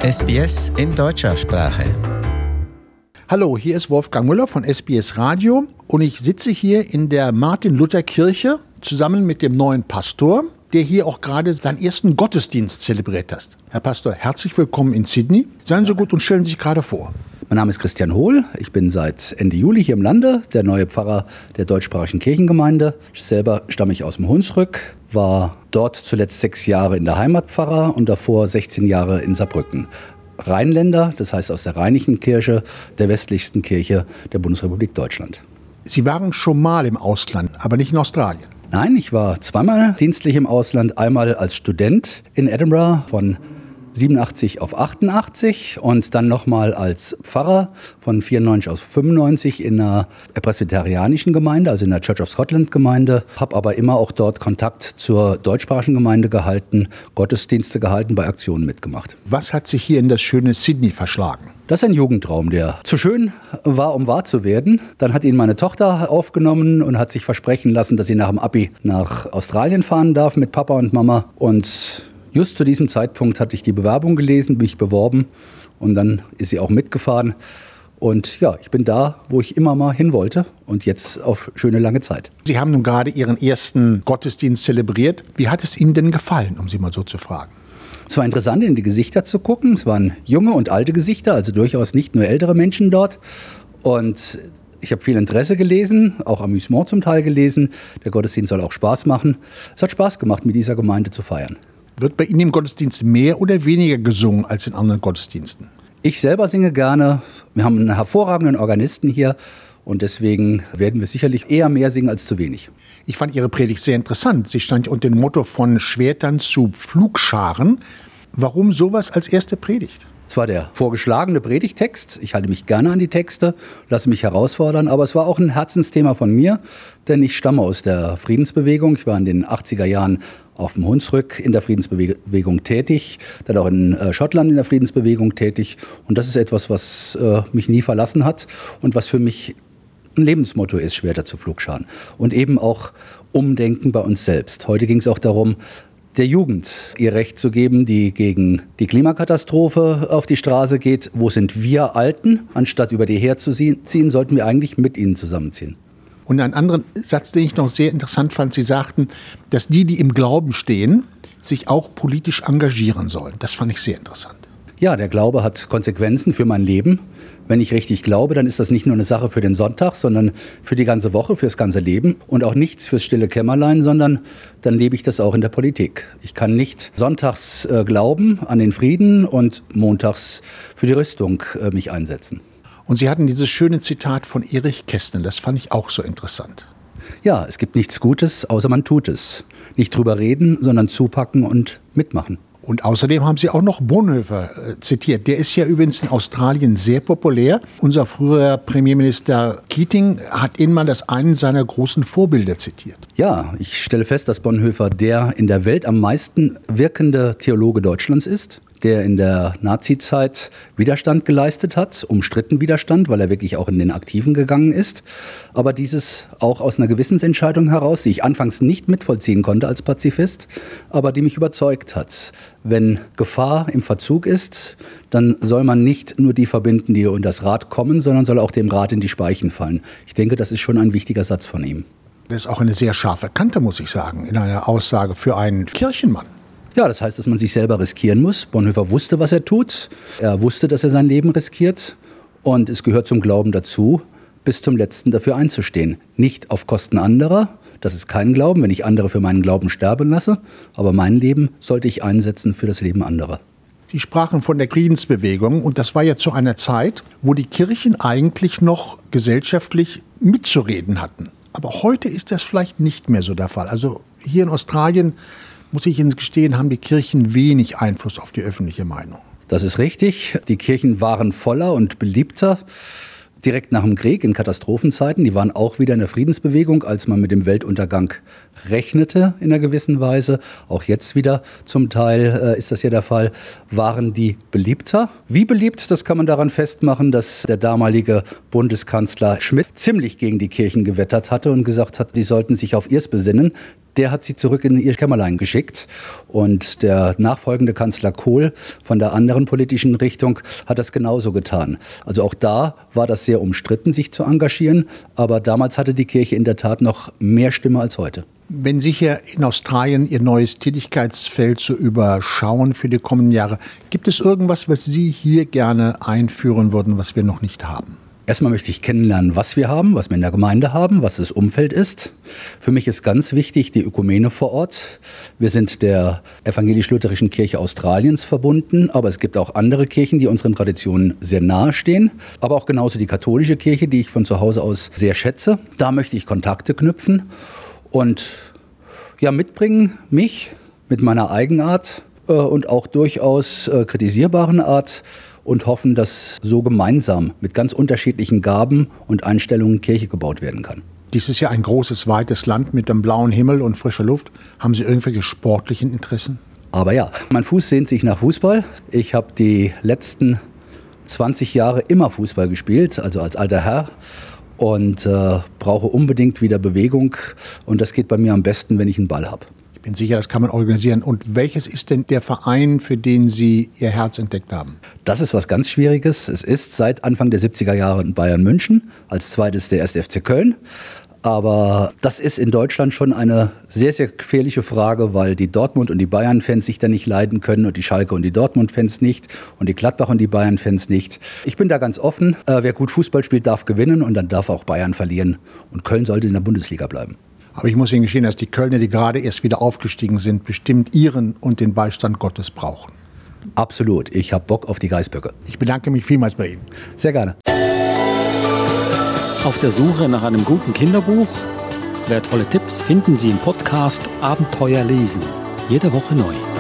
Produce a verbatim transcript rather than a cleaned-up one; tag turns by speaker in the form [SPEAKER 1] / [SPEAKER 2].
[SPEAKER 1] S B S in deutscher Sprache.
[SPEAKER 2] Hallo, hier ist Wolfgang Müller von S B S Radio und ich sitze hier in der Martin-Luther-Kirche zusammen mit dem neuen Pastor, der hier auch gerade seinen ersten Gottesdienst zelebriert hat. Herr Pastor, herzlich willkommen in Sydney. Seien Sie gut und stellen Sie sich gerade vor.
[SPEAKER 3] Mein Name ist Christian Hohl. Ich bin seit Ende Juli hier im Lande, der neue Pfarrer der deutschsprachigen Kirchengemeinde. Ich selber stamme ich aus dem Hunsrück, war dort zuletzt sechs Jahre in der Heimat Pfarrer und davor sechzehn Jahre in Saarbrücken. Rheinländer, das heißt aus der Rheinischen Kirche, der westlichsten Kirche der Bundesrepublik Deutschland.
[SPEAKER 2] Sie waren schon mal im Ausland, aber nicht in Australien.
[SPEAKER 3] Nein, ich war zweimal dienstlich im Ausland, einmal als Student in Edinburgh von siebenundachtzig auf achtundachtzig und dann nochmal als Pfarrer von vierundneunzig auf fünfundneunzig in einer presbyterianischen Gemeinde, also in der Church of Scotland Gemeinde. Habe aber immer auch dort Kontakt zur deutschsprachigen Gemeinde gehalten, Gottesdienste gehalten, bei Aktionen mitgemacht.
[SPEAKER 2] Was hat sich hier in das schöne Sydney verschlagen?
[SPEAKER 3] Das ist ein Jugendtraum, der zu schön war, um wahr zu werden. Dann hat ihn meine Tochter aufgenommen und hat sich versprechen lassen, dass sie nach dem Abi nach Australien fahren darf mit Papa und Mama. Und just zu diesem Zeitpunkt hatte ich die Bewerbung gelesen, mich beworben und dann ist sie auch mitgefahren. Und ja, ich bin da, wo ich immer mal hin wollte und jetzt auf schöne lange Zeit.
[SPEAKER 2] Sie haben nun gerade Ihren ersten Gottesdienst zelebriert. Wie hat es Ihnen denn gefallen, um Sie mal so zu fragen?
[SPEAKER 3] Es war interessant, in die Gesichter zu gucken. Es waren junge und alte Gesichter, also durchaus nicht nur ältere Menschen dort. Und ich habe viel Interesse gelesen, auch Amüsement zum Teil gelesen. Der Gottesdienst soll auch Spaß machen. Es hat Spaß gemacht, mit dieser Gemeinde zu feiern.
[SPEAKER 2] Wird bei Ihnen im Gottesdienst mehr oder weniger gesungen als in anderen Gottesdiensten?
[SPEAKER 3] Ich selber singe gerne. Wir haben einen hervorragenden Organisten hier und deswegen werden wir sicherlich eher mehr singen als zu wenig.
[SPEAKER 2] Ich fand Ihre Predigt sehr interessant. Sie stand unter dem Motto von Schwertern zu Pflugscharen. Warum sowas als erste Predigt?
[SPEAKER 3] Es war der vorgeschlagene Predigtext. Ich halte mich gerne an die Texte, lasse mich herausfordern. Aber es war auch ein Herzensthema von mir, denn ich stamme aus der Friedensbewegung. Ich war in den achtziger Jahren auf dem Hunsrück in der Friedensbewegung tätig, dann auch in äh, Schottland in der Friedensbewegung tätig. Und das ist etwas, was äh, mich nie verlassen hat und was für mich ein Lebensmotto ist, Schwerter zu Pflugscharen. Und eben auch Umdenken bei uns selbst. Heute ging es auch darum, der Jugend ihr Recht zu geben, die gegen die Klimakatastrophe auf die Straße geht. Wo sind wir Alten? Anstatt über die herzuziehen, sollten wir eigentlich mit ihnen zusammenziehen.
[SPEAKER 2] Und einen anderen Satz, den ich noch sehr interessant fand, Sie sagten, dass die, die im Glauben stehen, sich auch politisch engagieren sollen. Das fand ich sehr interessant.
[SPEAKER 3] Ja, der Glaube hat Konsequenzen für mein Leben. Wenn ich richtig glaube, dann ist das nicht nur eine Sache für den Sonntag, sondern für die ganze Woche, fürs ganze Leben und auch nichts fürs stille Kämmerlein, sondern dann lebe ich das auch in der Politik. Ich kann nicht sonntags äh, glauben an den Frieden und montags für die Rüstung äh, mich einsetzen.
[SPEAKER 2] Und Sie hatten dieses schöne Zitat von Erich Kästner, das fand ich auch so interessant.
[SPEAKER 3] Ja, es gibt nichts Gutes, außer man tut es. Nicht drüber reden, sondern zupacken und mitmachen.
[SPEAKER 2] Und außerdem haben Sie auch noch Bonhoeffer äh, zitiert. Der ist ja übrigens in Australien sehr populär. Unser früherer Premierminister Keating hat ihn mal als einen seiner großen Vorbilder zitiert.
[SPEAKER 3] Ja, ich stelle fest, dass Bonhoeffer der in der Welt am meisten wirkende Theologe Deutschlands ist, der in der Nazizeit Widerstand geleistet hat, umstritten Widerstand, weil er wirklich auch in den Aktiven gegangen ist. Aber dieses auch aus einer Gewissensentscheidung heraus, die ich anfangs nicht mitvollziehen konnte als Pazifist, aber die mich überzeugt hat. Wenn Gefahr im Verzug ist, dann soll man nicht nur die verbinden, die unter das Rad kommen, sondern soll auch dem Rad in die Speichen fallen. Ich denke, das ist schon ein wichtiger Satz von ihm.
[SPEAKER 2] Das ist auch eine sehr scharfe Kante, muss ich sagen, in einer Aussage für einen Kirchenmann.
[SPEAKER 3] Ja, das heißt, dass man sich selber riskieren muss. Bonhoeffer wusste, was er tut. Er wusste, dass er sein Leben riskiert. Und es gehört zum Glauben dazu, bis zum Letzten dafür einzustehen. Nicht auf Kosten anderer. Das ist kein Glauben, wenn ich andere für meinen Glauben sterben lasse. Aber mein Leben sollte ich einsetzen für das Leben anderer.
[SPEAKER 2] Sie sprachen von der Friedensbewegung. Und das war ja zu einer Zeit, wo die Kirchen eigentlich noch gesellschaftlich mitzureden hatten. Aber heute ist das vielleicht nicht mehr so der Fall. Also hier in Australien, muss ich Ihnen gestehen, haben die Kirchen wenig Einfluss auf die öffentliche Meinung.
[SPEAKER 3] Das ist richtig. Die Kirchen waren voller und beliebter. Direkt nach dem Krieg, in Katastrophenzeiten, die waren auch wieder in der Friedensbewegung, als man mit dem Weltuntergang rechnete in einer gewissen Weise. Auch jetzt wieder zum Teil äh, ist das ja der Fall, waren die beliebter. Wie beliebt, das kann man daran festmachen, dass der damalige Bundeskanzler Schmidt ziemlich gegen die Kirchen gewettert hatte und gesagt hat, die sollten sich auf ihrs besinnen. der hat sie zurück in ihr Kämmerlein geschickt. Und der nachfolgende Kanzler Kohl von der anderen politischen Richtung hat das genauso getan. Also auch da war das sehr umstritten, sich zu engagieren. Aber damals hatte die Kirche in der Tat noch mehr Stimme als heute.
[SPEAKER 2] Wenn Sie hier in Australien Ihr neues Tätigkeitsfeld so überschauen für die kommenden Jahre, gibt es irgendwas, was Sie hier gerne einführen würden, was wir noch nicht haben?
[SPEAKER 3] Erstmal möchte ich kennenlernen, was wir haben, was wir in der Gemeinde haben, was das Umfeld ist. Für mich ist ganz wichtig die Ökumene vor Ort. Wir sind der evangelisch-lutherischen Kirche Australiens verbunden, aber es gibt auch andere Kirchen, die unseren Traditionen sehr nahe stehen. Aber auch genauso die katholische Kirche, die ich von zu Hause aus sehr schätze. Da möchte ich Kontakte knüpfen und ja, mitbringen, mich mit meiner Eigenart äh, und auch durchaus äh, kritisierbaren Art, und hoffen, dass so gemeinsam mit ganz unterschiedlichen Gaben und Einstellungen Kirche gebaut werden kann.
[SPEAKER 2] Dies ist ja ein großes, weites Land mit einem blauen Himmel und frischer Luft. Haben Sie irgendwelche sportlichen Interessen?
[SPEAKER 3] Aber ja, mein Fuß sehnt sich nach Fußball. Ich habe die letzten zwanzig Jahre immer Fußball gespielt, also als alter Herr. Und äh, brauche unbedingt wieder Bewegung. Und das geht bei mir am besten, wenn ich einen Ball habe.
[SPEAKER 2] Ich bin sicher, das kann man organisieren. Und welches ist denn der Verein, für den Sie Ihr Herz entdeckt haben?
[SPEAKER 3] Das ist was ganz Schwieriges. Es ist seit Anfang der siebziger Jahre in Bayern München, als zweites der erste F C Köln. Aber das ist in Deutschland schon eine sehr, sehr gefährliche Frage, weil die Dortmund- und die Bayern-Fans sich da nicht leiden können und die Schalke- und die Dortmund-Fans nicht und die Gladbach- und die Bayern-Fans nicht. Ich bin da ganz offen. Wer gut Fußball spielt, darf gewinnen und dann darf auch Bayern verlieren. Und Köln sollte in der Bundesliga bleiben.
[SPEAKER 2] Aber ich muss Ihnen gestehen, dass die Kölner, die gerade erst wieder aufgestiegen sind, bestimmt Ihren und den Beistand Gottes brauchen.
[SPEAKER 3] Absolut. Ich habe Bock auf die Geißböcke.
[SPEAKER 2] Ich bedanke mich vielmals bei Ihnen.
[SPEAKER 3] Sehr gerne.
[SPEAKER 4] Auf der Suche nach einem guten Kinderbuch? Wertvolle Tipps finden Sie im Podcast Abenteuer lesen. Jede Woche neu.